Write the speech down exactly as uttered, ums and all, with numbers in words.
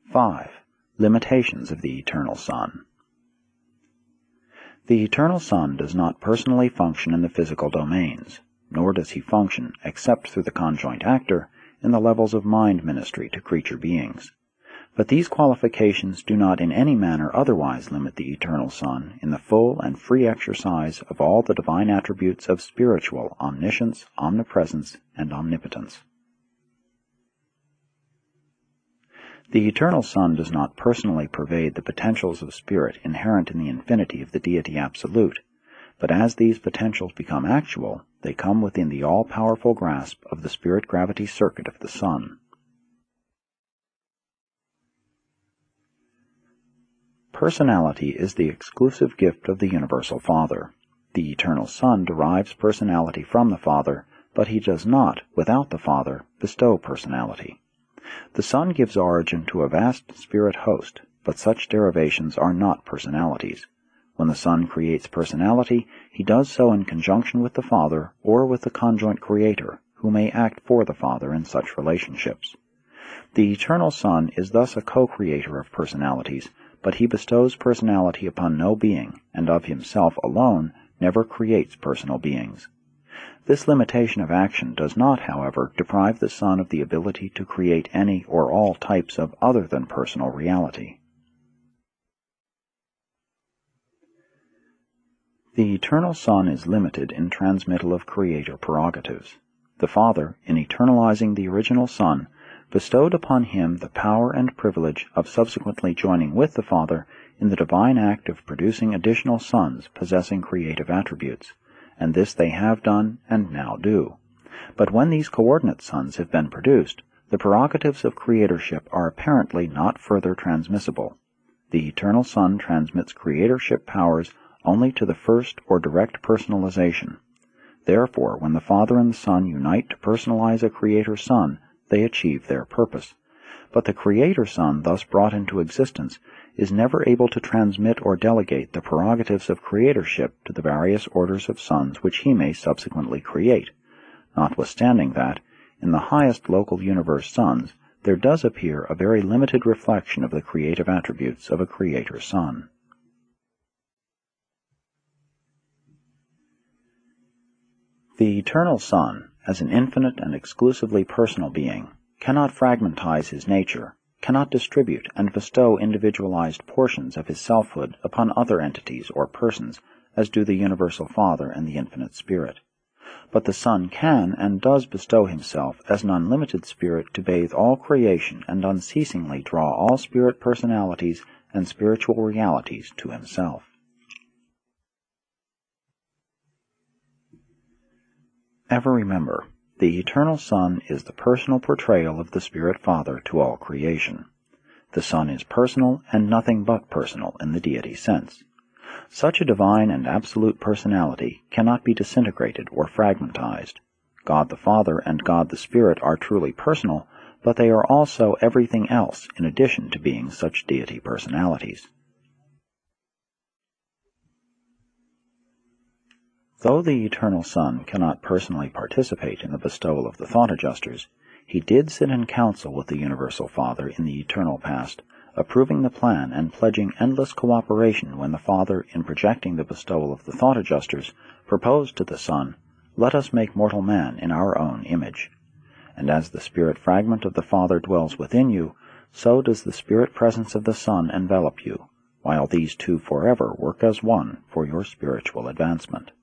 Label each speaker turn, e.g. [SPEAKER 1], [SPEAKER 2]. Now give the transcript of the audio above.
[SPEAKER 1] five. Limitations of the Eternal Son. The Eternal Son does not personally function in the physical domains, nor does he function, except through the conjoint actor, in the levels of mind ministry to creature beings. But these qualifications do not in any manner otherwise limit the Eternal Son in the full and free exercise of all the divine attributes of spiritual omniscience, omnipresence, and omnipotence. The Eternal Son does not personally pervade the potentials of spirit inherent in the infinity of the Deity Absolute, but as these potentials become actual, they come within the all-powerful grasp of the spirit-gravity circuit of the Son. Personality is the exclusive gift of the Universal Father. The Eternal Son derives personality from the Father, but he does not, without the Father, bestow personality. The Son gives origin to a vast spirit host, but such derivations are not personalities. When the Son creates personality, he does so in conjunction with the Father or with the conjoint Creator, who may act for the Father in such relationships. The Eternal Son is thus a co-creator of personalities, but he bestows personality upon no being, and of himself alone never creates personal beings. This limitation of action does not, however, deprive the Son of the ability to create any or all types of other than personal reality. The Eternal Son is limited in transmittal of Creator prerogatives. The Father, in eternalizing the original Son, bestowed upon him the power and privilege of subsequently joining with the Father in the divine act of producing additional sons possessing creative attributes, and this they have done and now do. But when these coordinate sons have been produced, the prerogatives of creatorship are apparently not further transmissible. The Eternal Son transmits creatorship powers only to the first or direct personalization. Therefore, when the Father and the Son unite to personalize a Creator Son, they achieve their purpose. But the Creator Son thus brought into existence is never able to transmit or delegate the prerogatives of creatorship to the various orders of sons which he may subsequently create, notwithstanding that, in the highest local universe sons, there does appear a very limited reflection of the creative attributes of a Creator Son. The Eternal Son, as an infinite and exclusively personal being, cannot fragmentize his nature, cannot distribute and bestow individualized portions of his selfhood upon other entities or persons, as do the Universal Father and the Infinite Spirit. But the Son can and does bestow himself as an unlimited spirit to bathe all creation and unceasingly draw all spirit personalities and spiritual realities to himself. Ever remember, the Eternal Son is the personal portrayal of the Spirit Father to all creation. The Son is personal and nothing but personal in the deity sense. Such a divine and absolute personality cannot be disintegrated or fragmentized. God the Father and God the Spirit are truly personal, but they are also everything else in addition to being such deity personalities. Though the Eternal Son cannot personally participate in the bestowal of the thought adjusters, he did sit in council with the Universal Father in the eternal past, approving the plan and pledging endless cooperation when the Father, in projecting the bestowal of the thought adjusters, proposed to the Son, "Let us make mortal man in our own image." And as the spirit fragment of the Father dwells within you, so does the spirit presence of the Son envelop you, while these two forever work as one for your spiritual advancement.